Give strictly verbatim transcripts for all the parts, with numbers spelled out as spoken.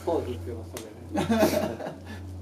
ポーズっていうのそれね。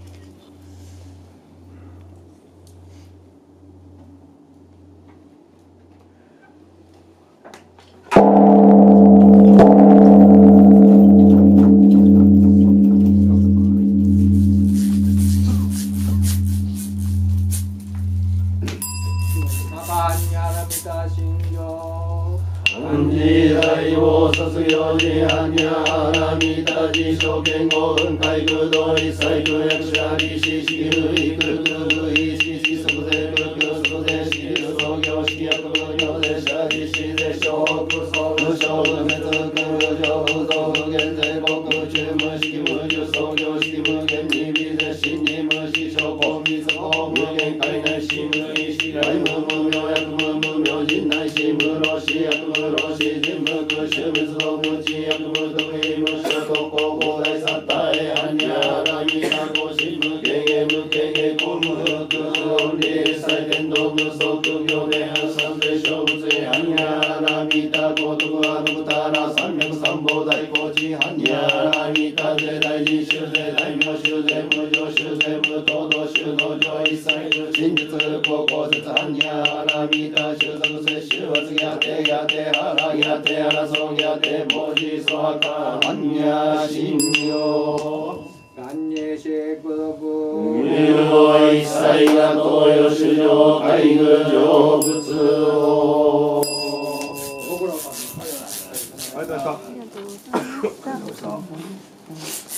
卒業時般若波多事証券語雲海空洞一切空役者利子式不意空空不意式式即税空空即税式創業式薬無業税者利子税小空総無償無滅空上不増不減税国中無式無重創業式無限に微税真に無式証拠未速報無限界内し無意識来無無明薬無無明人内し無老死薬無老死人無空襲滅動無知薬無得意無所得高校大サッタエアニャラミナコシ無経験無経験公無空音理祭天道無足業で三税小物へアニャラミタ高徳アヌクタラ三百三宝大高知ハニャラミタ税大臣修税大名修税無常修税無東道修道場一切真実高校説ハニャラミタ修則摂取圧ギャテギャテハラギャテハラソギャテ文字ソハカハニャ神妙願にし孤独無料一切が東洋主上海軍成仏をご苦労さんです。 ありがとうございました。